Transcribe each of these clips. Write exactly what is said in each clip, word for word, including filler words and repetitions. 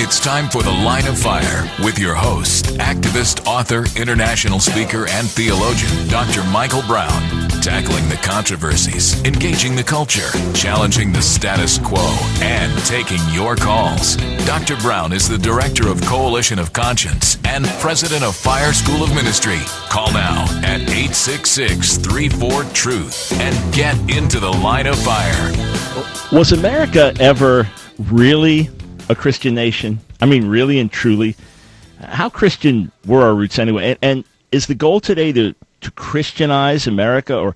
It's time for The Line of Fire with your host, activist, author, international speaker, and theologian, Doctor Michael Brown. Tackling the controversies, engaging the culture, challenging the status quo, and taking your calls. Doctor Brown is the director of Coalition of Conscience and president of Fire School of Ministry. Call now at eight six six, three four, truth and get into the Line of Fire. Was America ever really a Christian nation? I mean, really and truly? How Christian were our roots anyway? And, and is the goal today to, to Christianize America? Or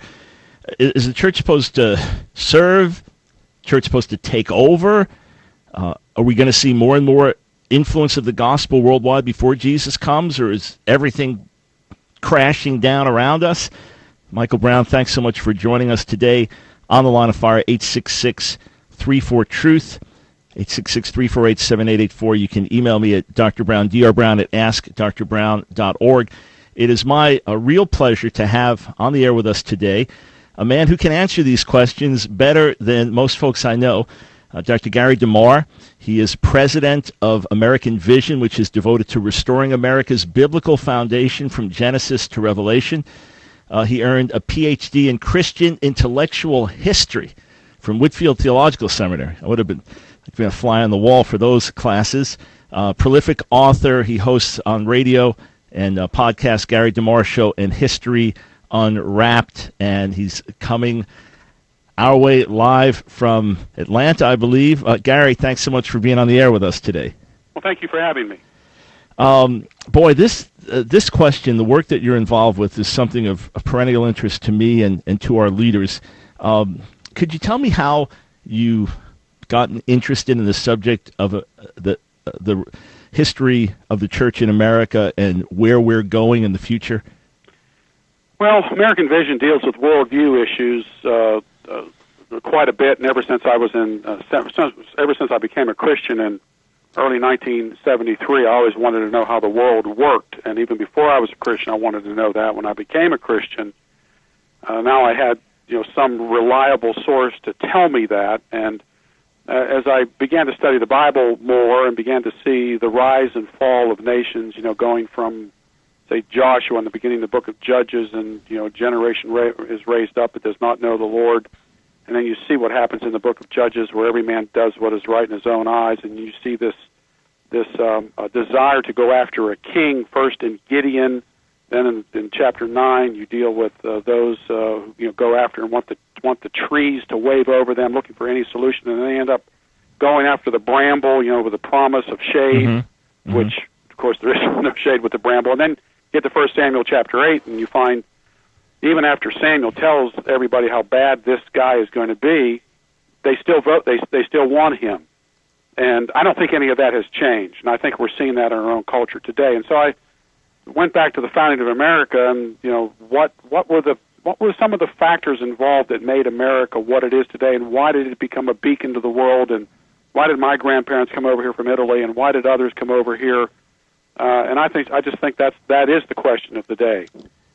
is the church supposed to serve? Church supposed to take over? Uh, are we going to see more and more influence of the gospel worldwide before Jesus comes? Or is everything crashing down around us? Michael Brown, thanks so much for joining us today on the Line of Fire. Eight six six, three four, truth. eight six six, three four eight, seven eight eight four. You can email me at drbrown, drbrown at ask dr brown dot org. It is my a real pleasure to have on the air with us today a man who can answer these questions better than most folks I know, uh, Doctor Gary DeMar. He is president of American Vision, which is devoted to restoring America's biblical foundation from Genesis to Revelation. Uh, he earned a P H D in Christian intellectual history from Whitefield Theological Seminary. I would have been been a fly on the wall for those classes. Uh, prolific author. He hosts on radio and uh, podcast Gary DeMar Show and History Unwrapped. And he's coming our way live from Atlanta, I believe. Uh, Gary, thanks so much for being on the air with us today. Well, thank you for having me. Um, boy, this uh, this question, the work that you're involved with, is something of, of perennial interest to me and, and to our leaders. Um, could you tell me how you gotten interested in the subject of uh, the uh, the history of the church in America and where we're going in the future? Well, American Vision deals with worldview issues uh, uh, quite a bit, and ever since I was in, uh, ever since I became a Christian in early nineteen seventy-three, I always wanted to know how the world worked, and even before I was a Christian, I wanted to know that. When I became a Christian, uh, now I had you know some reliable source to tell me that, and Uh, as I began to study the Bible more and began to see the rise and fall of nations, you know, going from, say, Joshua in the beginning of the book of Judges, and, you know, generation ra- is raised up that does not know the Lord. And then you see what happens in the book of Judges, where every man does what is right in his own eyes, and you see this this um, uh, desire to go after a king, first in Gideon. Then in, in chapter nine, you deal with uh, those uh, who you know, go after and want the want the trees to wave over them, looking for any solution, and they end up going after the bramble, you know, with the promise of shade, mm-hmm. which, mm-hmm. of course, there is no shade with the bramble. And then you get to First Samuel chapter eight, and you find even after Samuel tells everybody how bad this guy is going to be, they still vote. They they still want him, and I don't think any of that has changed. And I think we're seeing that in our own culture today. And so I went back to the founding of America, and you know what what were the what were some of the factors involved that made America what it is today, and why did it become a beacon to the world, and why did my grandparents come over here from Italy, and why did others come over here? Uh, and I think I just think that's that is the question of the day.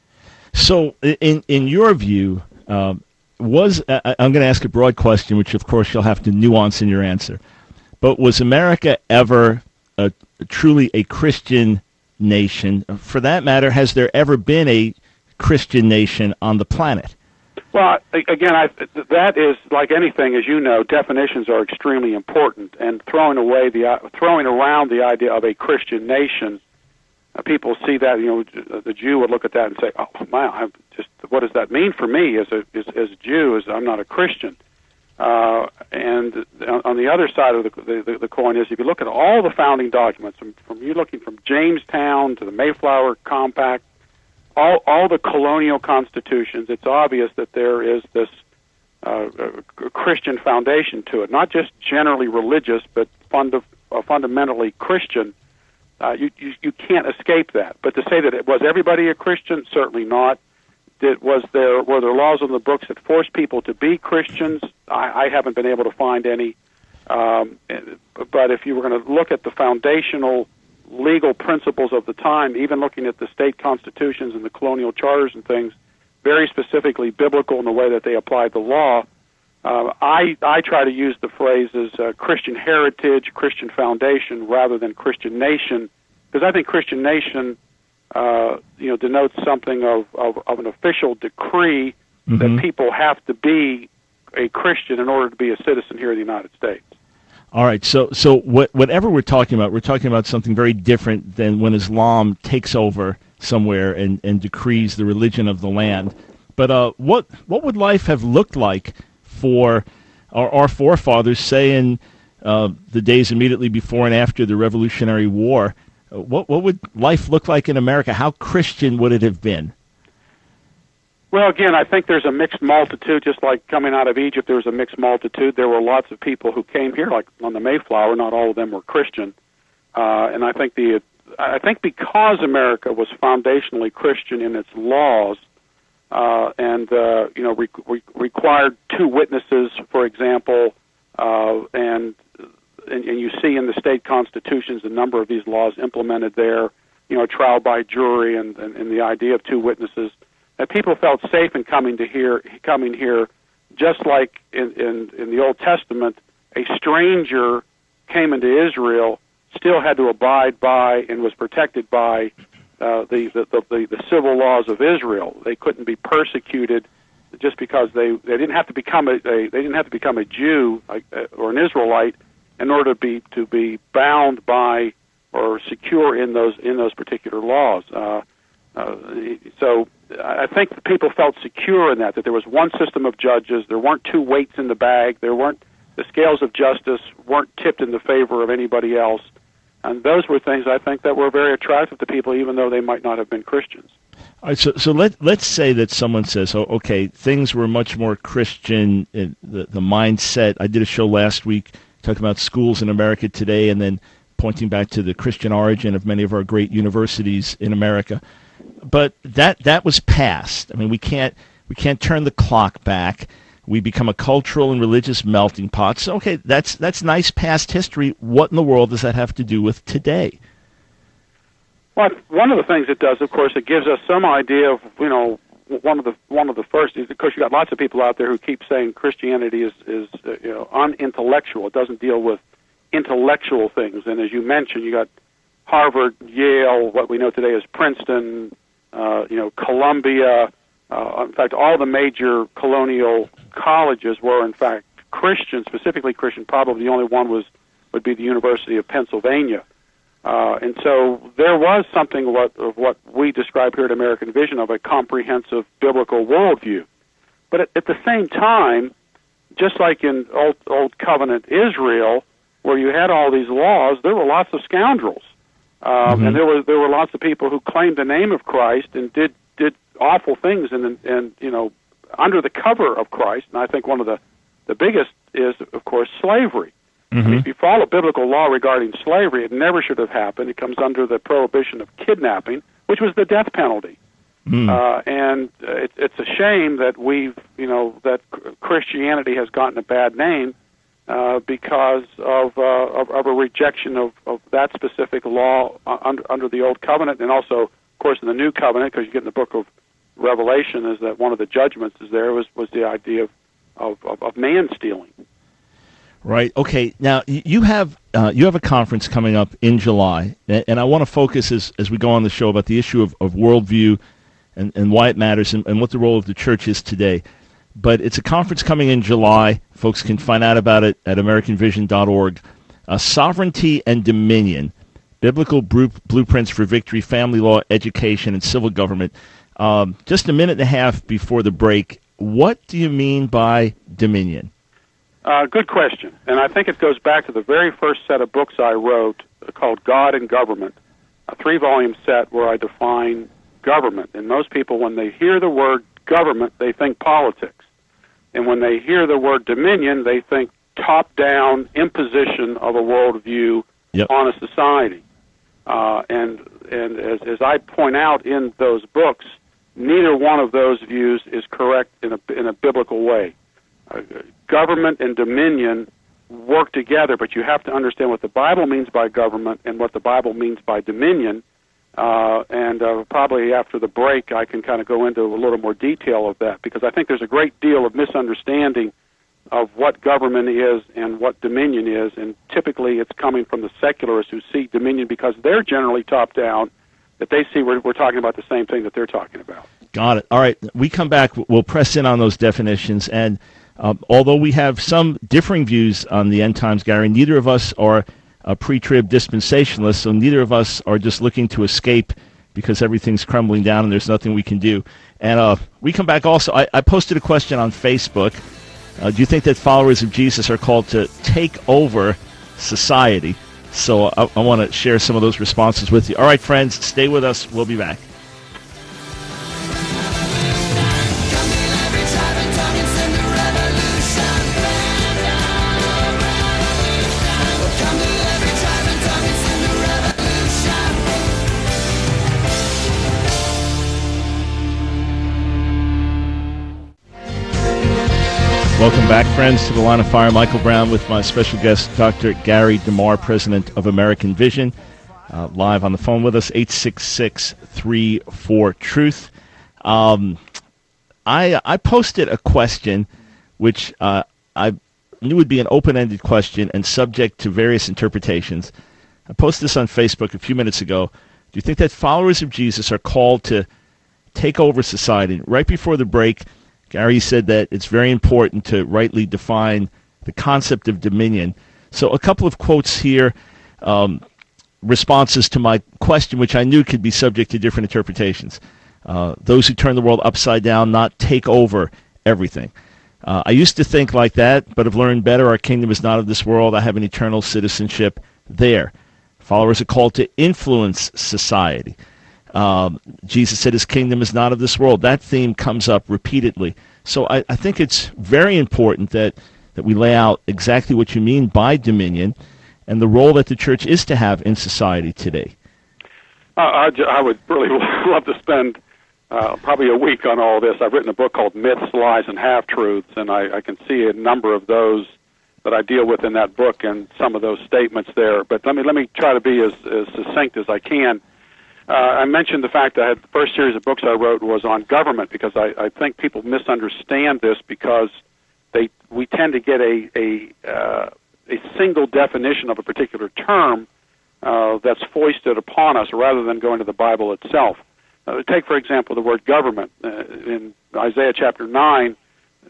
So, in in your view, um, was uh, I'm going to ask a broad question, which of course you'll have to nuance in your answer, but was America ever a, truly a Christian nation? For that matter, has there ever been a Christian nation on the planet? Well, again, I, that is like anything, as you know. Definitions are extremely important, and throwing away the throwing around the idea of a Christian nation, uh, people see that. You know, the Jew would look at that and say, "Oh, my, I'm just what does that mean for me as a as, as a Jew? As I'm not a Christian." Uh, and on the other side of the, the the coin is, if you look at all the founding documents, from, from you looking from Jamestown to the Mayflower Compact, all all the colonial constitutions, it's obvious that there is this uh, Christian foundation to it, not just generally religious, but funda- uh, fundamentally Christian. Uh, you, you you can't escape that. But to say that it was everybody a Christian, certainly not. Did, was there were there laws on the books that forced people to be Christians? I, I haven't been able to find any. Um, but if you were going to look at the foundational legal principles of the time, even looking at the state constitutions and the colonial charters and things, very specifically biblical in the way that they applied the law, Uh, I I try to use the phrases uh, Christian heritage, Christian foundation, rather than Christian nation, because I think Christian nation, uh, you know, denotes something of, of, of an official decree mm-hmm. that people have to be a Christian in order to be a citizen here in the United States. All right, so so what, whatever we're talking about, we're talking about something very different than when Islam takes over somewhere and, and decrees the religion of the land. But uh, what what would life have looked like for our, our forefathers, say in uh, the days immediately before and after the Revolutionary War? Uh, what what would life look like in America? How Christian would it have been? Well, again, I think there's a mixed multitude, just like coming out of Egypt, there was a mixed multitude. There were lots of people who came here, like on the Mayflower. Not all of them were Christian. Uh, and I think the I think because America was foundationally Christian in its laws, Uh, and, uh, you know, re- re- required two witnesses, for example, uh, and, and and you see in the state constitutions a number of these laws implemented there, you know, trial by jury and, and, and the idea of two witnesses, that people felt safe in coming to here, coming here, just like in, in, in the Old Testament, a stranger came into Israel, still had to abide by and was protected by Uh, the, the, the, the civil laws of Israel. They couldn't be persecuted just because they, they didn't have to become a, a they didn't have to become a Jew like, uh, or an Israelite in order to be to be bound by or secure in those in those particular laws. Uh, uh, so I think people felt secure in that that there was one system of judges. There weren't two weights in the bag. There weren't the scales of justice weren't tipped in the favor of anybody else. And those were things, I think, that were very attractive to people, even though they might not have been Christians. All right, so so let, let's say that someone says, oh, okay, things were much more Christian, in the, the mindset. I did a show last week talking about schools in America today and then pointing back to the Christian origin of many of our great universities in America. But that that was past. I mean, we can't we can't turn the clock back. We become a cultural and religious melting pot. So, okay, that's that's nice past history. What in the world does that have to do with today? Well, one of the things it does, of course, it gives us some idea of, you know, one of the one of the first is, of course, you got lots of people out there who keep saying Christianity is is uh, you know unintellectual. It doesn't deal with intellectual things. And as you mentioned, you got Harvard, Yale, what we know today as Princeton, uh, you know, Columbia. Uh, in fact, all the major colonial colleges were, in fact, Christian, specifically Christian. Probably the only one was would be the University of Pennsylvania. Uh, and so there was something what, of what we describe here at American Vision of a comprehensive biblical worldview. But at, at the same time, just like in Old, Old Covenant Israel, where you had all these laws, there were lots of scoundrels. Um, mm-hmm. And there were there were lots of people who claimed the name of Christ and did did awful things and and you know under the cover of Christ. And I think one of the the biggest is, of course, slavery. Mm-hmm. I mean, if you follow biblical law regarding slavery, it never should have happened. It comes under the prohibition of kidnapping, which was the death penalty. Mm. Uh, and it, it's a shame that we've you know that Christianity has gotten a bad name uh, because of, uh, of of a rejection of, of that specific law under under the Old Covenant, and also, of course, in the New Covenant, because you get in the book of Revelation, is that one of the judgments is there was, was the idea of, of, of, of man stealing. Right. Okay. Now you have uh, you have a conference coming up in July, and I want to focus as as we go on the show about the issue of, of worldview and, and why it matters and, and what the role of the church is today. But it's a conference coming in July. Folks can find out about it at american vision dot org. Uh, Sovereignty and Dominion: Biblical Blueprints for Victory, Family Law, Education, and Civil Government. Um, just a minute and a half before the break, what do you mean by dominion? Uh, good question. And I think it goes back to the very first set of books I wrote called God and Government, a three-volume set where I define government. And most people, when they hear the word government, they think politics. And when they hear the word dominion, they think top-down imposition of a worldview yep. on a society. Uh, and and as, as I point out in those books, neither one of those views is correct in a, in a biblical way. Uh, government and dominion work together, but you have to understand what the Bible means by government and what the Bible means by dominion. Uh, and uh, probably after the break, I can kind of go into a little more detail of that, because I think there's a great deal of misunderstanding of what government is and what dominion is, and typically it's coming from the secularists who see dominion because they're generally top-down, that they see we're, we're talking about the same thing that they're talking about. Got it. All right. We come back. We'll press in on those definitions. And uh, although we have some differing views on the end times, Gary, neither of us are a pre-trib dispensationalists, so neither of us are just looking to escape because everything's crumbling down and there's nothing we can do. And uh, we come back also. I, I posted a question on Facebook. Uh, do you think that followers of Jesus are called to take over society? So I, I want to share some of those responses with you. All right, friends, stay with us. We'll be back. Welcome back, friends, to The Line of Fire. Michael Brown with my special guest, Doctor Gary DeMar, president of American Vision, uh, live on the phone with us, eight six six, three four, truth. Um, I I posted a question which uh, I knew would be an open-ended question and subject to various interpretations. I posted this on Facebook a few minutes ago. Do you think that followers of Jesus are called to take over society? Right before the break, Gary said that it's very important to rightly define the concept of dominion. So a couple of quotes here, um, responses to my question, which I knew could be subject to different interpretations. Uh, those who turn the world upside down, not take over everything. Uh, I used to think like that, but have learned better. Our kingdom is not of this world. I have an eternal citizenship there. Followers are called to influence society. Um, Jesus said his kingdom is not of this world. That theme comes up repeatedly. So I, I think it's very important that, that we lay out exactly what you mean by dominion and the role that the church is to have in society today. Uh, I, I would really love to spend uh, probably a week on all this. I've written a book called Myths, Lies, and Half-Truths, and I, I can see a number of those that I deal with in that book and some of those statements there. But let me let me try to be as, as succinct as I can. Uh, I mentioned the fact that I had the first series of books I wrote was on government because I, I think people misunderstand this because they we tend to get a a, uh, a single definition of a particular term uh, that's foisted upon us rather than going to the Bible itself. Uh, take, for example, the word government. Uh, in Isaiah chapter nine,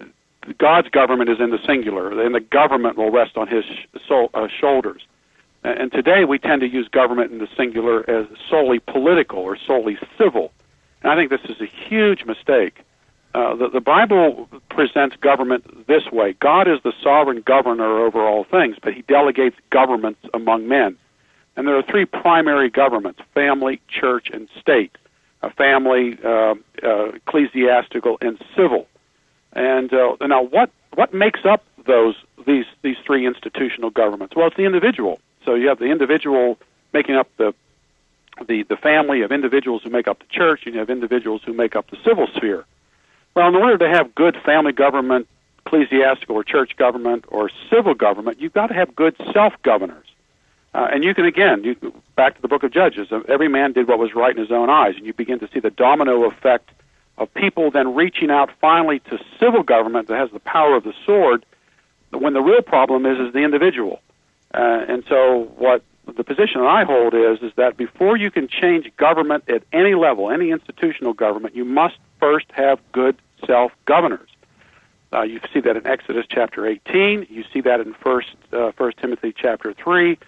God's government is in the singular, and the government will rest on his sh- so, uh, shoulders. And today we tend to use government in the singular as solely political or solely civil. And I think this is a huge mistake. Uh, the, the Bible presents government this way. God is the sovereign governor over all things, but he delegates governments among men. And there are three primary governments, family, church, and state. A family, uh, uh, ecclesiastical, and civil. And uh, now what, what makes up those these, these three institutional governments? Well, it's the individual. So you have the individual making up the, the the family of individuals who make up the church, and you have individuals who make up the civil sphere. Well, in order to have good family government, ecclesiastical or church government, or civil government, you've got to have good self-governors. Uh, and you can, again, you back to the book of Judges, every man did what was right in his own eyes, and you begin to see the domino effect of people then reaching out finally to civil government that has the power of the sword, when the real problem is is the individual. Uh, and so what the position that I hold is is that before you can change government at any level, any institutional government, you must first have good self-governors. Uh, you see that in Exodus chapter eighteen. You see that in First uh, First Timothy chapter three.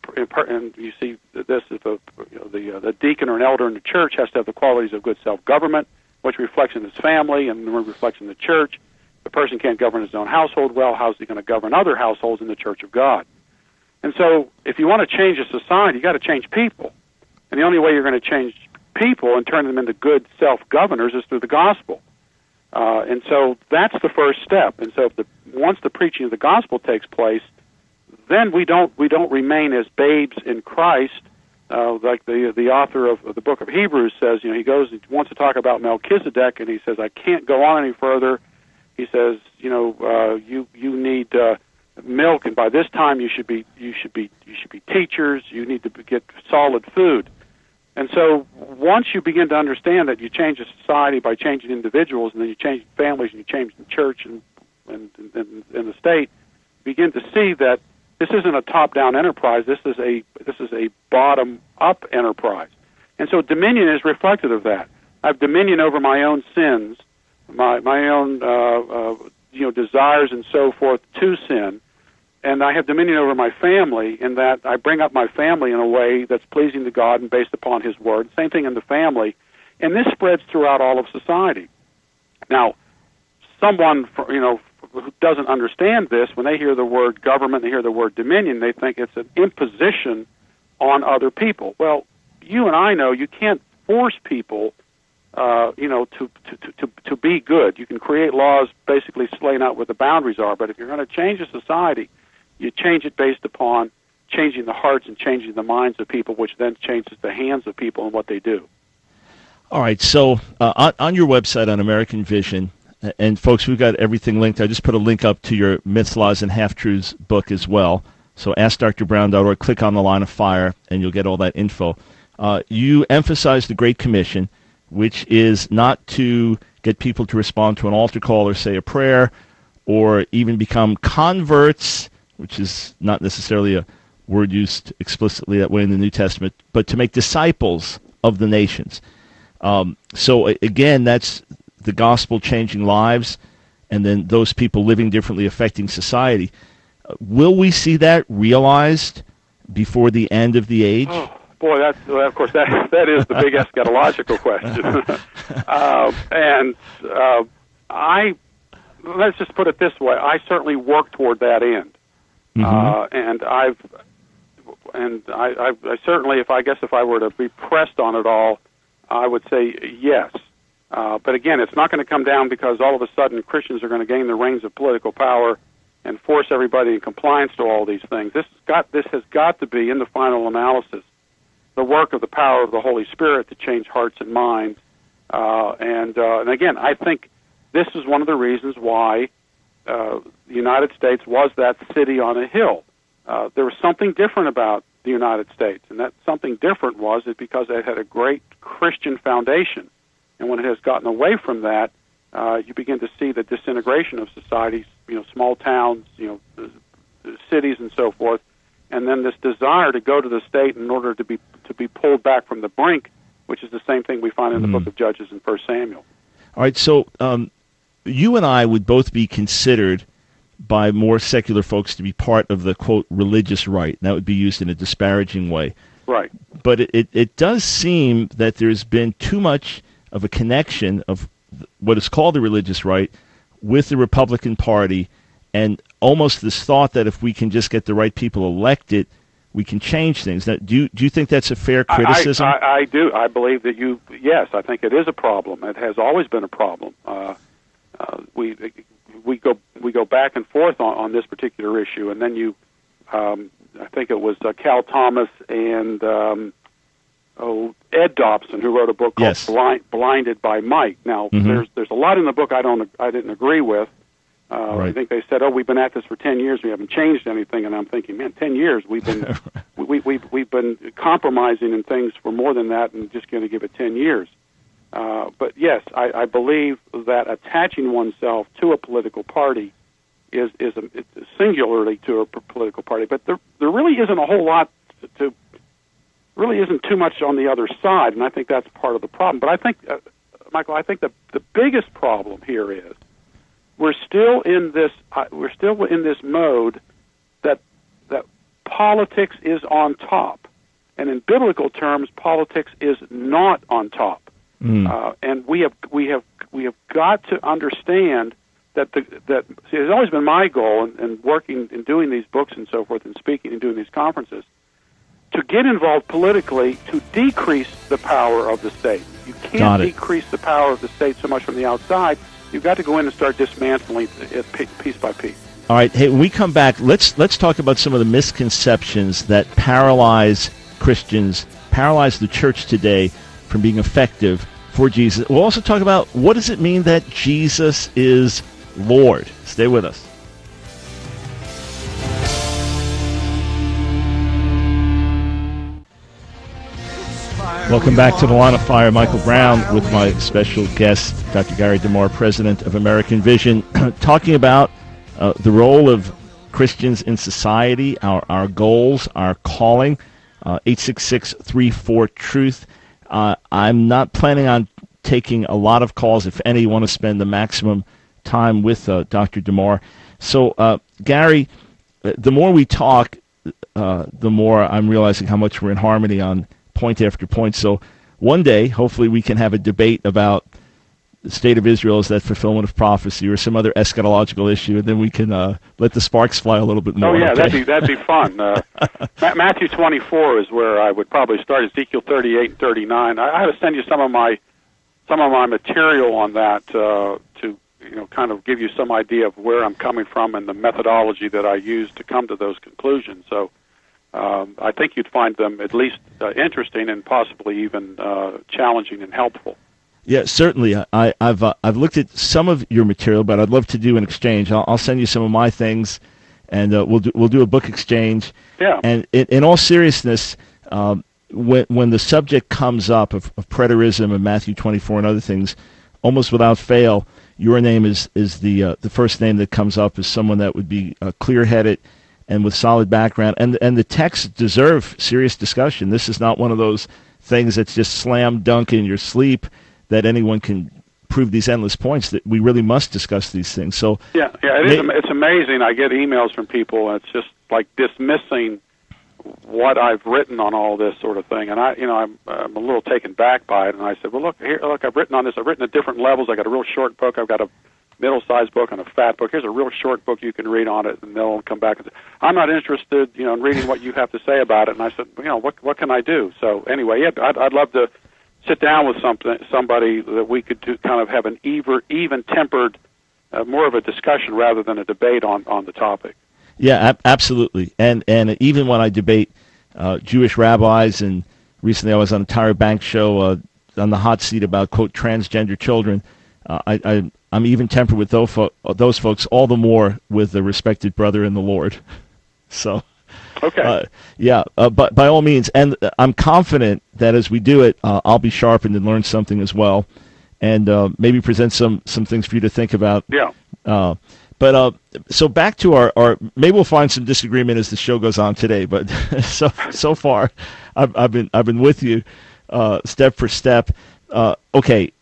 And you see this: if a, you know, the uh, the deacon or an elder in the church has to have the qualities of good self-government, which reflects in his family and reflects in the church. If the person can't govern his own household well, how's he going to govern other households in the church of God? And so if you want to change a society, you've got to change people. And the only way you're going to change people and turn them into good self-governors is through the gospel. Uh, and so that's the first step. And so if the, once the preaching of the gospel takes place, then we don't we don't remain as babes in Christ, uh, like the the author of, of the book of Hebrews says. You know, he goes he wants to talk about Melchizedek, and he says, I can't go on any further. He says, you know, uh, you you need uh, milk, and by this time you should be you should be you should be teachers. You need to get solid food. And so once you begin to understand that you change a society by changing individuals, and then you change families, and you change the church, and in, in, in the state, begin to see that this isn't a top-down enterprise. This is a this is a bottom-up enterprise, and so dominion is reflective of that. I have dominion over my own sins, my my own uh, uh, you know desires and so forth to sin, and I have dominion over my family in that I bring up my family in a way that's pleasing to God and based upon His Word. Same thing in the family, and this spreads throughout all of society. Now, someone you know. who doesn't understand this, when they hear the word government, they hear the word dominion, they think it's an imposition on other people. Well, you and I know you can't force people, uh, you know, to, to, to, to be good. You can create laws basically laying out what the boundaries are, but if you're going to change a society, you change it based upon changing the hearts and changing the minds of people, which then changes the hands of people and what they do. All right, so uh, on, on your website on American Vision, and folks, we've got everything linked. I just put a link up to your Myths, Laws, and Half-Truths book as well. So ask dr brown dot org, click on the Line of Fire, and you'll get all that info. Uh, you emphasize the Great Commission, which is not to get people to respond to an altar call or say a prayer or even become converts, which is not necessarily a word used explicitly that way in the New Testament, but to make disciples of the nations. Um, so, again, that's the gospel changing lives, and then those people living differently affecting society. Uh, will we see that realized before the end of the age? Oh, boy, that's, well, of course, that that is the big eschatological question. uh, and uh, I, let's just put it this way, I certainly work toward that end. Mm-hmm. Uh, and I've, and I, I, I certainly, if I guess if I were to be pressed on it all, I would say yes. Uh, but again, it's not going to come down because all of a sudden Christians are going to gain the reins of political power and force everybody in compliance to all these things. This has got, this has got to be, in the final analysis, the work of the power of the Holy Spirit to change hearts and minds. Uh, and, uh, and again, I think this is one of the reasons why uh, the United States was that city on a hill. Uh, there was something different about the United States, and that something different was it because it had a great Christian foundation. And when it has gotten away from that, uh, you begin to see the disintegration of societies, you know, small towns, you know, cities and so forth, and then this desire to go to the state in order to be to be pulled back from the brink, which is the same thing we find in the mm. book of Judges and First Samuel. All right, so um, you and I would both be considered by more secular folks to be part of the, quote, religious right. And that would be used in a disparaging way. Right. But it, it, it does seem that there's been too much of a connection of what is called the religious right with the Republican Party, and almost this thought that if we can just get the right people elected, we can change things. Now, do you, do you think that's a fair criticism? I, I, I do. I believe that you, yes, I think it is a problem. It has always been a problem. Uh, uh, we we go we go back and forth on, on this particular issue, and then you, um, I think it was uh, Cal Thomas and um, oh, Ed Dobson, who wrote a book called yes. Blind, Blinded by Might. Now, mm-hmm. there's there's a lot in the book I don't I didn't agree with. Uh, right. I think they said, "Oh, we've been at this for ten years. We haven't changed anything." And I'm thinking, man, ten years we've been we we we've been compromising in things for more than that, and just going to give it ten years. Uh, but yes, I, I believe that attaching oneself to a political party is is a, singularly to a political party. But there there really isn't a whole lot to, to really isn't too much on the other side, and I think that's part of the problem. But I think, uh, Michael, I think the the biggest problem here is we're still in this uh, we're still in this mode that that politics is on top, and in biblical terms, politics is not on top. Mm. Uh, and we have we have we have got to understand that the that see, it's always been my goal in, in working and doing these books and so forth and speaking and doing these conferences to get involved politically to decrease the power of the state. You can't decrease the power of the state so much from the outside. You've got to go in and start dismantling it piece by piece. All right. Hey, when we come back, let's let's talk about some of the misconceptions that paralyze Christians, paralyze the church today from being effective for Jesus. We'll also talk about what does it mean that Jesus is Lord. Stay with us. Welcome back to the Line of Fire. Michael Brown with my special guest, Doctor Gary DeMar, President of American Vision, talking about uh, the role of Christians in society, our, our goals, our calling, uh, eight six six, three four, truth. Uh, I'm not planning on taking a lot of calls, if any. You want to spend the maximum time with uh, Doctor DeMar. So, uh, Gary, the more we talk, uh, the more I'm realizing how much we're in harmony on point after point. So one day, hopefully, we can have a debate about the state of Israel is that fulfillment of prophecy or some other eschatological issue, and then we can uh, let the sparks fly a little bit more. Oh, yeah, okay? that'd be that'd be fun. Uh, Matthew twenty-four is where I would probably start, Ezekiel thirty-eight and thirty-nine. I, I had to send you some of my some of my material on that uh, to you know kind of give you some idea of where I'm coming from and the methodology that I use to come to those conclusions. So um, I think you'd find them at least uh, interesting and possibly even uh, challenging and helpful. Yeah, certainly. I, I've uh, I've looked at some of your material, but I'd love to do an exchange. I'll, I'll send you some of my things, and uh, we'll do we'll do a book exchange. Yeah. And in, in all seriousness, um, when when the subject comes up of, of preterism and Matthew twenty-four and other things, almost without fail, your name is is the uh, the first name that comes up as someone that would be uh, clear-headed and with solid background. And and the texts deserve serious discussion. This is not one of those things that's just slam dunk in your sleep, that anyone can prove these endless points, that we really must discuss these things. So yeah, yeah, it is. It's amazing. I get emails from people, and it's just like dismissing what I've written on all this sort of thing. And I, you know, I'm, I'm a little taken back by it. And I said, well, look here, look, I've written on this. I've written at different levels. I got a real short book. I've got a middle-sized book and a fat book. Here's a real short book you can read on it, and they'll come back and say, I'm not interested, you know, in reading what you have to say about it. And I said, you know, what what can I do? So anyway, yeah, I'd, I'd love to sit down with something, somebody that we could do, kind of have an even, even-tempered, uh, more of a discussion rather than a debate on, on the topic. Yeah, ab- absolutely. And and even when I debate uh, Jewish rabbis, and recently I was on a Tyra Banks show uh, on the hot seat about, quote, transgender children, uh, I, I, I'm even-tempered with those, fo- those folks, all the more with the respected brother in the Lord. So... Okay. Uh, yeah, uh, but by all means, and I'm confident that as we do it, uh, I'll be sharpened and learn something as well, and uh, maybe present some, some things for you to think about. Yeah. Uh, but uh, so back to our, our, maybe we'll find some disagreement as the show goes on today. But so so far, I've, I've been I've been with you, uh, step for step. Uh, okay,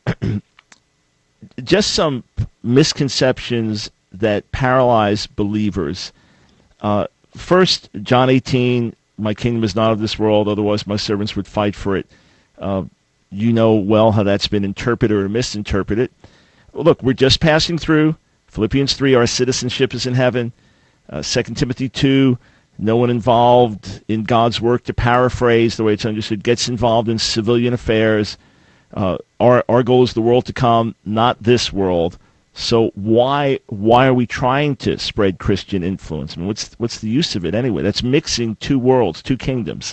just some misconceptions that paralyze believers. Uh, First, John eighteen, my kingdom is not of this world, otherwise my servants would fight for it. Uh, you know well how that's been interpreted or misinterpreted. Well, look, we're just passing through. Philippians three, our citizenship is in heaven. Uh, Second Timothy two, no one involved in God's work, to paraphrase the way it's understood, gets involved in civilian affairs. Uh, our, our goal is the world to come, not this world. So why why are we trying to spread Christian influence? I mean, what's what's the use of it anyway? That's mixing two worlds, two kingdoms.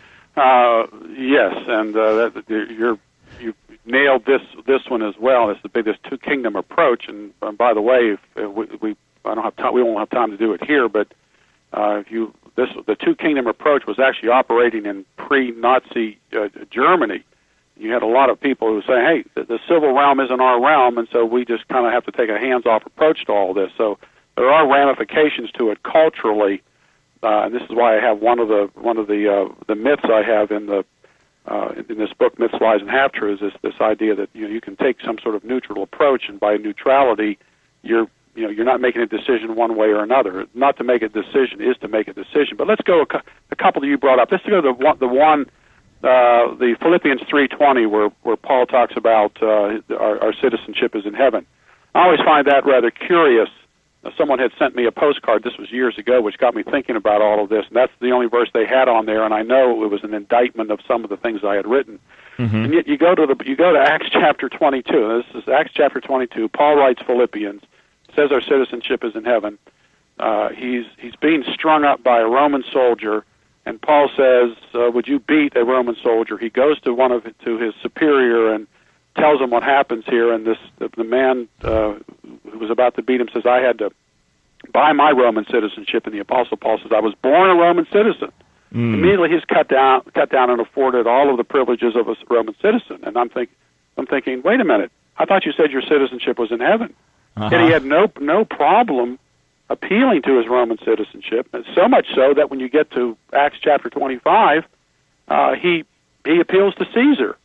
Uh, yes, and uh, that, you're you nailed this this one as well. It's the big this two kingdom approach. And, and by the way, if, uh, we, we I don't have time, we won't have time to do it here. But uh, if you this the two kingdom approach was actually operating in pre-Nazi uh, Germany. You had a lot of people who say, hey, the, the civil realm isn't our realm, and so we just kind of have to take a hands-off approach to all this. So there are ramifications to it culturally, uh, and this is why I have one of the one of the uh, the myths I have in the uh, in this book, Myths, Lies, and Half-Truths, is this idea that you know you can take some sort of neutral approach, and by neutrality, you're you know you're not making a decision one way or another. Not to make a decision is to make a decision. But let's go a, a couple that you brought up. Let's go to the one. The one Uh, the Philippians three twenty, where where Paul talks about uh, our, our citizenship is in heaven. I always find that rather curious. Uh, someone had sent me a postcard, this was years ago, which got me thinking about all of this, and that's the only verse they had on there, and I know it was an indictment of some of the things I had written. Mm-hmm. And yet you go to the you go to Acts chapter twenty-two. This is Acts chapter twenty-two. Paul writes Philippians, says our citizenship is in heaven. Uh, he's he's being strung up by a Roman soldier. And Paul says, uh, would you beat a Roman soldier? He goes to one of to his superior and tells him what happens here. And this the, the man uh, who was about to beat him says, I had to buy my Roman citizenship. And the Apostle Paul says, I was born a Roman citizen. Mm. Immediately he's cut down, cut down and afforded all of the privileges of a Roman citizen. And I'm, think, I'm thinking, wait a minute. I thought you said your citizenship was in heaven. Uh-huh. And he had no no problem appealing to his Roman citizenship, and so much so that when you get to Acts chapter twenty-five, uh, he he appeals to Caesar.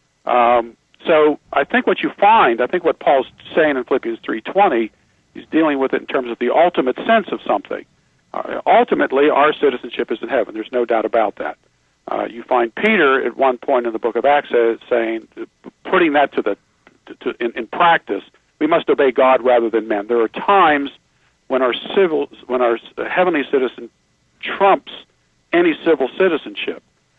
Um, so I think what you find, I think what Paul's saying in Philippians three twenty, he's dealing with it in terms of the ultimate sense of something. Uh, ultimately, our citizenship is in heaven. There's no doubt about that. Uh, you find Peter at one point in the book of Acts uh, saying, putting that to the to, to, in, in practice, we must obey God rather than men. There are times when our civil, when our heavenly citizen trumps any civil citizenship,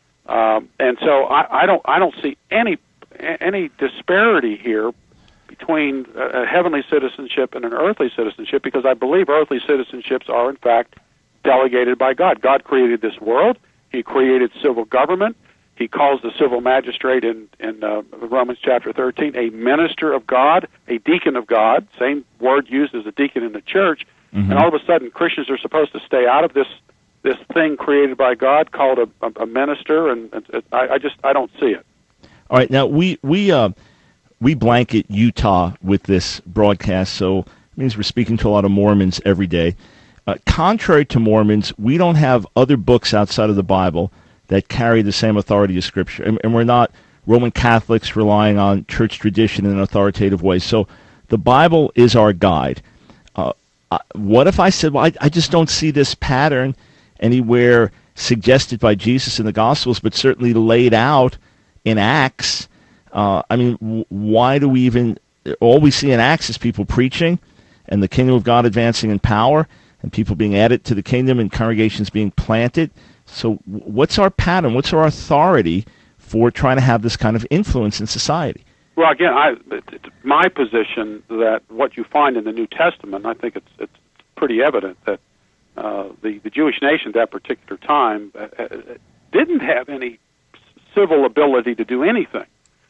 um, and so I, I don't I don't see any any disparity here between a heavenly citizenship and an earthly citizenship, because I believe earthly citizenships are in fact delegated by God. God created this world. He created civil government. He calls the civil magistrate in, in uh, Romans chapter thirteen a minister of God, a deacon of God, same word used as a deacon in the church. Mm-hmm. And all of a sudden, Christians are supposed to stay out of this this thing created by God called a, a, a minister, and, and I, I just I don't see it. All right, now we we uh, we blanket Utah with this broadcast, so it means we're speaking to a lot of Mormons every day. Uh, contrary to Mormons, we don't have other books outside of the Bible that carry the same authority as Scripture. And, and we're not Roman Catholics relying on church tradition in an authoritative way. So the Bible is our guide. Uh, what if I said, well, I, I just don't see this pattern anywhere suggested by Jesus in the Gospels, but certainly laid out in Acts? Uh, I mean, w- why do we even, all we see in Acts is people preaching and the kingdom of God advancing in power and people being added to the kingdom and congregations being planted. So what's our pattern? What's our authority for trying to have this kind of influence in society? Well, again, I, it's my position that what you find in the New Testament, I think it's it's pretty evident that uh, the, the Jewish nation at that particular time uh, didn't have any civil ability to do anything.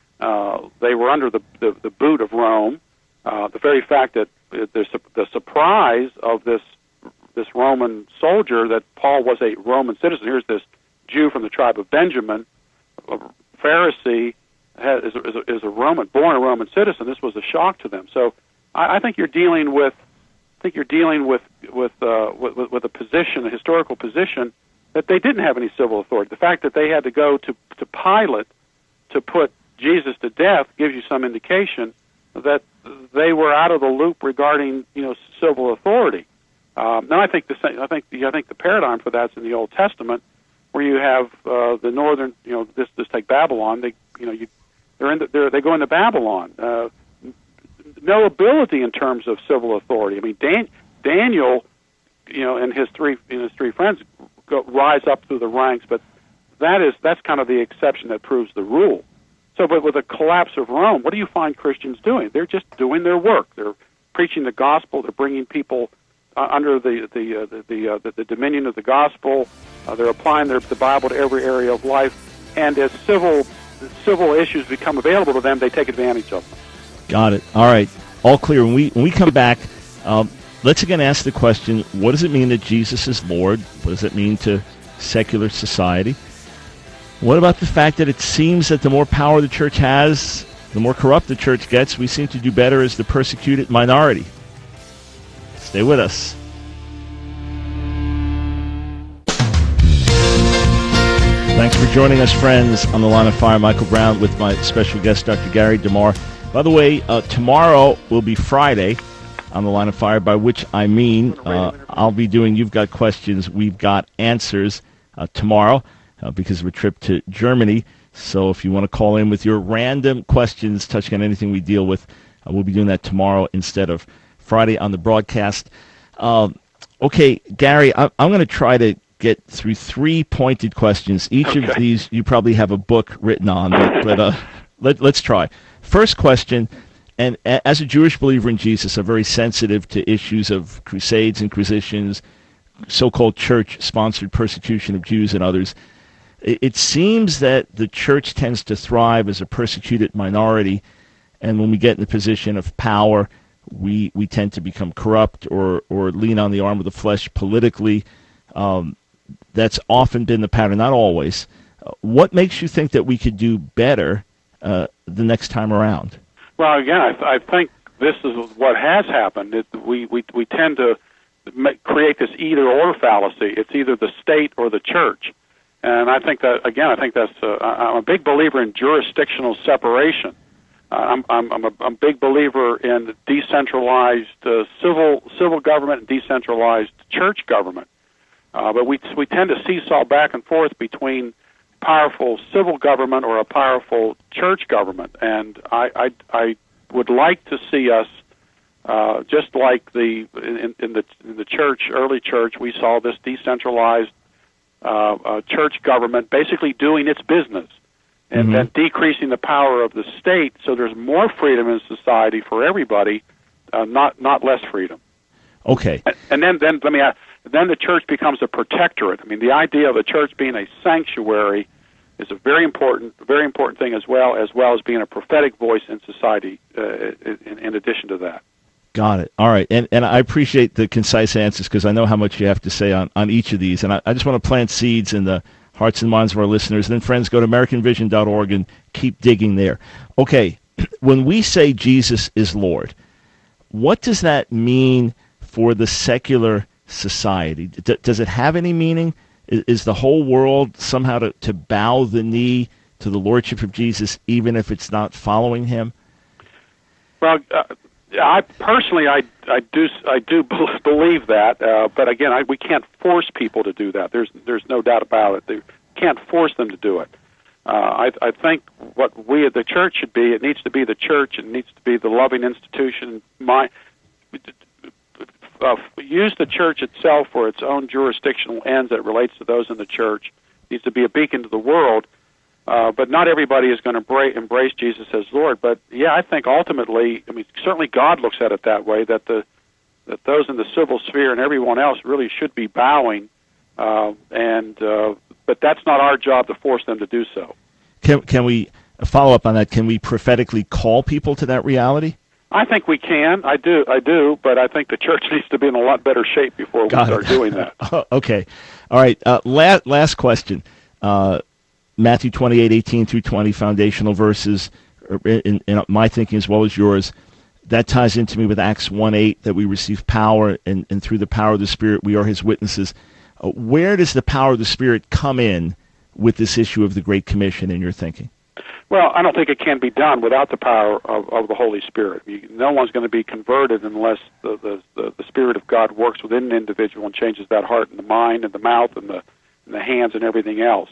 Uh, they were under the, the, the boot of Rome. Uh, the very fact that uh, the, the surprise of this this Roman soldier, that Paul was a Roman citizen. Here's this Jew from the tribe of Benjamin, a Pharisee, has, is, a, is, a, is a Roman, born a Roman citizen. This was a shock to them. So I, I think you're dealing with, I think you're dealing with with, uh, with with a position, a historical position, that they didn't have any civil authority. The fact that they had to go to to Pilate to put Jesus to death gives you some indication that they were out of the loop regarding, you know, civil authority. Um, now, I think the I think the, I think the paradigm for that's in the Old Testament, where you have uh, the northern, you know, this this take Babylon. They, you know, you they're in the, they're, they go into Babylon. Uh, no ability in terms of civil authority. I mean, Dan, Daniel, you know, and his three and his three friends go, rise up through the ranks, but that is that's kind of the exception that proves the rule. So, but with the collapse of Rome, what do you find Christians doing? They're just doing their work. They're preaching the gospel. They're bringing people Uh, under the the uh, the, the, uh, the the dominion of the gospel. Uh, they're applying their, the Bible to every area of life, and as civil civil issues become available to them, they take advantage of them. Got it. All right, all clear. When we when we come back, um, let's again ask the question: what does it mean that Jesus is Lord? What does it mean to secular society? What about the fact that it seems that the more power the church has, the more corrupt the church gets? We seem to do better as the persecuted minority. Stay with us. Thanks for joining us, friends, on The Line of Fire. Michael Brown with my special guest, Doctor Gary DeMar. By the way, uh, tomorrow will be Friday on The Line of Fire, by which I mean uh, I'll be doing You've Got Questions, We've Got Answers uh, tomorrow uh, because of a trip to Germany. So if you want to call in with your random questions touching on anything we deal with, uh, we'll be doing that tomorrow instead of Friday on the broadcast. Um, okay, Gary, I, I'm going to try to get through three pointed questions. Each okay. of these you probably have a book written on, but, but uh, let, let's try. First question, and a, as a Jewish believer in Jesus, I'm very sensitive to issues of crusades, inquisitions, so-called church-sponsored persecution of Jews and others. It, it seems that the church tends to thrive as a persecuted minority, and when we get in the position of power, we we tend to become corrupt or, or lean on the arm of the flesh politically. Um, that's often been the pattern, not always. Uh, what makes you think that we could do better uh, the next time around? Well, again, I, th- I think this is what has happened. It, we, we we tend to create this either-or fallacy. It's either the state or the church. And I think that, again, I think that's, uh, I'm a big believer in jurisdictional separation. Uh, I'm, I'm, I'm, a, I'm a big believer in decentralized uh, civil civil government and decentralized church government. Uh, but we we tend to seesaw back and forth between powerful civil government or a powerful church government. And I, I, I would like to see us, uh, just like the in, in the in the church, early church, we saw this decentralized uh, uh, church government basically doing its business, and mm-hmm. then decreasing the power of the state, so there's more freedom in society for everybody, uh, not not less freedom. Okay. And, and then then let me add, then the church becomes a protectorate. I mean, the idea of the church being a sanctuary is a very important, very important thing as well, as well as being a prophetic voice in society. Uh, in, in addition to that. Got it. All right, and and I appreciate the concise answers because I know how much you have to say on, on each of these, and I, I just want to plant seeds in the hearts and minds of our listeners. And then, friends, go to American Vision dot org and keep digging there. Okay, when we say Jesus is Lord, what does that mean for the secular society? D- does it have any meaning? Is, is the whole world somehow to, to bow the knee to the Lordship of Jesus, even if it's not following him? Well, uh, I personally, I, I do, I do believe that, uh, but again, I, we can't force people to do that. There's, there's no doubt about it. They can't force them to do it. Uh, I, I think what we at the church should be, it needs to be the church. It needs to be the loving institution. My, uh, use the church itself for its own jurisdictional ends that relates to those in the church. It needs to be a beacon to the world. Uh, but not everybody is going to embrace, embrace Jesus as Lord. But yeah, I think ultimately, I mean, certainly God looks at it that way. That the that those in the civil sphere and everyone else really should be bowing. Uh, and uh, but that's not our job to force them to do so. Can can we follow up on that? Can we prophetically call people to that reality? I think we can. I do. I do. But I think the church needs to be in a lot better shape before Got we start it. doing that. Okay. All right. Uh, last last question. Uh, Matthew twenty-eight, eighteen through twenty, foundational verses, in, in my thinking as well as yours. That ties into me with Acts one eight, that we receive power, and, and through the power of the Spirit, we are his witnesses. Uh, where does the power of the Spirit come in with this issue of the Great Commission in your thinking? Well, I don't think it can be done without the power of, of the Holy Spirit. You, no one's going to be converted unless the, the, the, the Spirit of God works within an individual and changes that heart and the mind and the mouth and the, and the hands and everything else.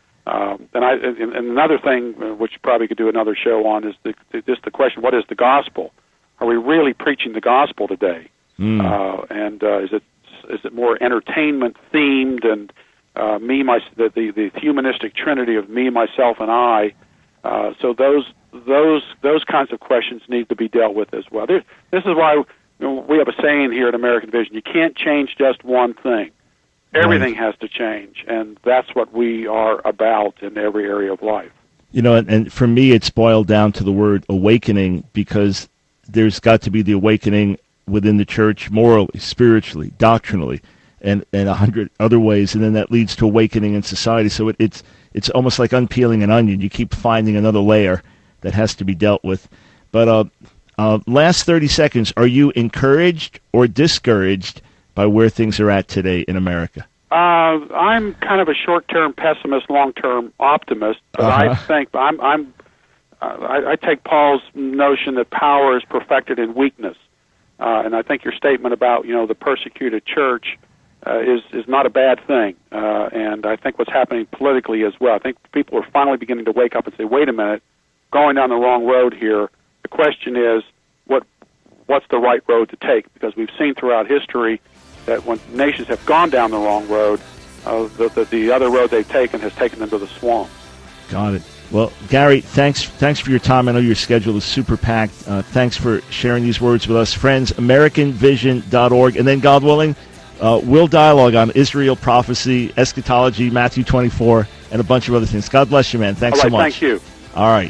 Um, and, I, and another thing, uh, which you probably could do another show on, is the, just the question: what is the gospel? Are we really preaching the gospel today? Mm. Uh, and uh, is it is it more entertainment themed and uh, me, my the, the the humanistic trinity of me, myself, and I? Uh, so those those those kinds of questions need to be dealt with as well. There, this is why you know, we have a saying here at American Vision: you can't change just one thing. Everything has to change, and that's what we are about in every area of life. You know, and, and for me, it's boiled down to the word awakening, because there's got to be the awakening within the church morally, spiritually, doctrinally, and, and a hundred other ways, and then that leads to awakening in society. So it, it's it's almost like unpeeling an onion. You keep finding another layer that has to be dealt with. But uh, uh, last thirty seconds, are you encouraged or discouraged by where things are at today in America? Uh, I'm kind of a short-term pessimist, long-term optimist. But uh-huh. I think I'm. I'm uh, I, I take Paul's notion that power is perfected in weakness, uh, and I think your statement about you know the persecuted church uh, is is not a bad thing. Uh, and I think what's happening politically as well. I think people are finally beginning to wake up and say, "Wait a minute, going down the wrong road here." The question is, what what's the right road to take? Because we've seen throughout history that when nations have gone down the wrong road, uh, the, the the other road they've taken has taken them to the swamp. Got it. Well, Gary, thanks thanks for your time. I know your schedule is super packed. Uh, thanks for sharing these words with us. Friends, American Vision dot org. And then, God willing, uh, we'll dialogue on Israel, prophecy, eschatology, Matthew twenty-four, and a bunch of other things. God bless you, man. Thanks All right, so much. Thank you. All right.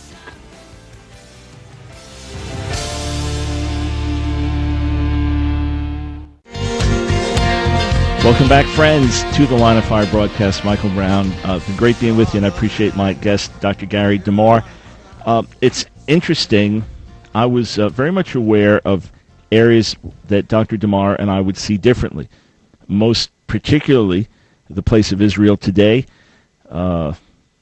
Welcome back, friends, to the Line of Fire broadcast. Michael Brown. Uh, it's been great being with you, and I appreciate my guest, Doctor Gary DeMar. Uh, it's interesting. I was uh, very much aware of areas that Doctor DeMar and I would see differently, most particularly the place of Israel today, uh,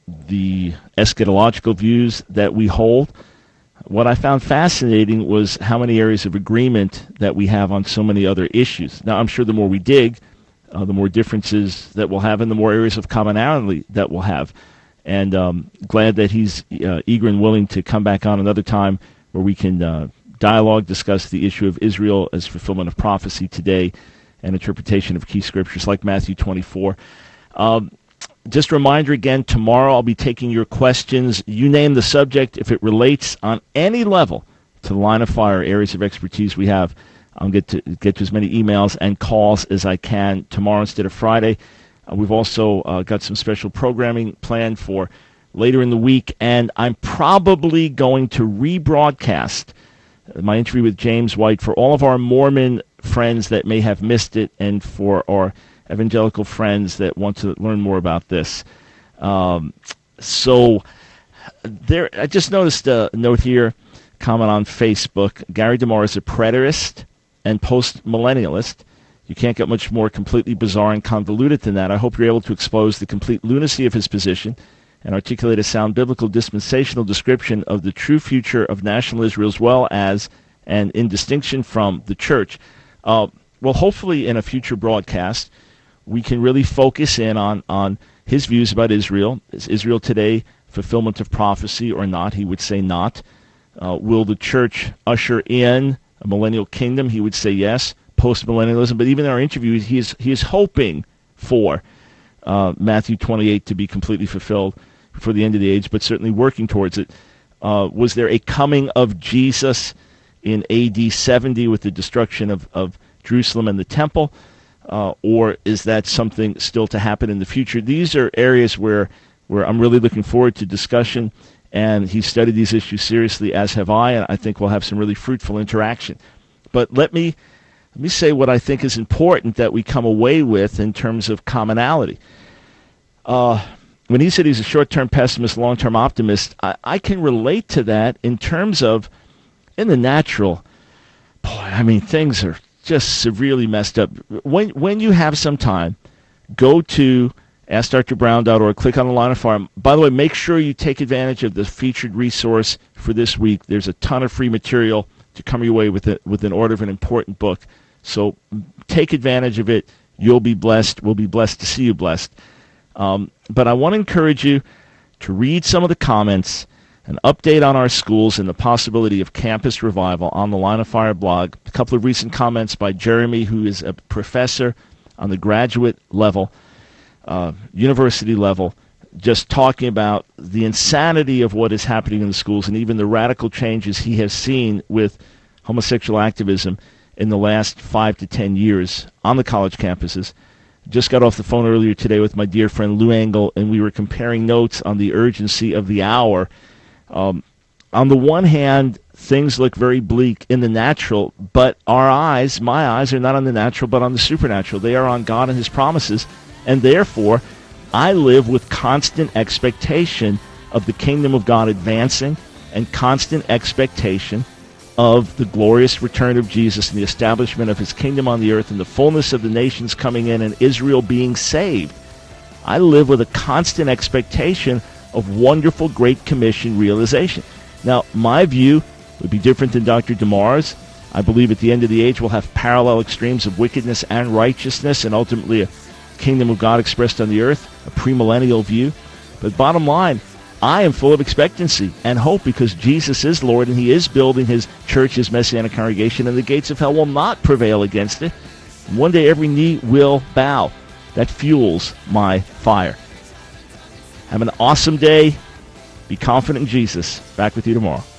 the eschatological views that we hold. What I found fascinating was how many areas of agreement that we have on so many other issues. Now, I'm sure the more we dig, uh, the more differences that we'll have and the more areas of commonality that we'll have. And um, glad that he's uh, eager and willing to come back on another time where we can uh, dialogue, discuss the issue of Israel as fulfillment of prophecy today and interpretation of key scriptures like Matthew twenty-four. Um, just a reminder again, tomorrow I'll be taking your questions. You name the subject. If it relates on any level to the line of fire, areas of expertise we have, I'll get to get to as many emails and calls as I can tomorrow instead of Friday. Uh, we've also uh, got some special programming planned for later in the week, and I'm probably going to rebroadcast my interview with James White for all of our Mormon friends that may have missed it and for our evangelical friends that want to learn more about this. Um, so there, I just noticed a note here, comment on Facebook. Gary DeMar is a preterist and post-millennialist. You can't get much more completely bizarre and convoluted than that. I hope you're able to expose the complete lunacy of his position and articulate a sound biblical dispensational description of the true future of national Israel as well as, and in distinction from, the church. Uh, well, hopefully in a future broadcast, we can really focus in on, on his views about Israel. Is Israel today fulfillment of prophecy or not? He would say not. Uh, will the church usher in a millennial kingdom? He would say yes. Post-millennialism. But even in our interview, he is, he is hoping for uh, Matthew twenty-eight to be completely fulfilled for the end of the age, but certainly working towards it. Uh, was there a coming of Jesus in A D seventy with the destruction of, of Jerusalem and the temple? Uh, or is that something still to happen in the future? These are areas where, where I'm really looking forward to discussion, and he studied these issues seriously, as have I, and I think we'll have some really fruitful interaction. But let me, let me say what I think is important that we come away with in terms of commonality. Uh, when he said he's a short-term pessimist, long-term optimist, I, I can relate to that in terms of, in the natural, boy, I mean, things are just severely messed up. When when you have some time, go to ask dr brown dot org, click on the line of fire. By the way, make sure you take advantage of the featured resource for this week. There's a ton of free material to come your way with, it, with an order of an important book. So take advantage of it. You'll be blessed. We'll be blessed to see you blessed. Um, but I want to encourage you to read some of the comments, an update on our schools, and the possibility of campus revival on the Line of Fire blog. A couple of recent comments by Jeremy, who is a professor on the graduate level, uh, university level, just talking about the insanity of what is happening in the schools and even the radical changes he has seen with homosexual activism in the last five to ten years on the college campuses. Just got off the phone earlier today with my dear friend Lou Engle, and we were comparing notes on the urgency of the hour. Um, on the one hand, things look very bleak in the natural, but our eyes, my eyes, are not on the natural, but on the supernatural. They are on God and His promises, and therefore, I live with constant expectation of the kingdom of God advancing and constant expectation of the glorious return of Jesus and the establishment of His kingdom on the earth and the fullness of the nations coming in and Israel being saved. I live with a constant expectation of wonderful Great Commission realization. Now, my view would be different than Doctor DeMar's. I believe at the end of the age we'll have parallel extremes of wickedness and righteousness and ultimately a kingdom of God expressed on the earth, a premillennial view. But bottom line, I am full of expectancy and hope because Jesus is Lord and He is building His church, His Messianic congregation, and the gates of hell will not prevail against it. And one day every knee will bow. That fuels my fire. Have an awesome day. Be confident in Jesus. Back with you tomorrow.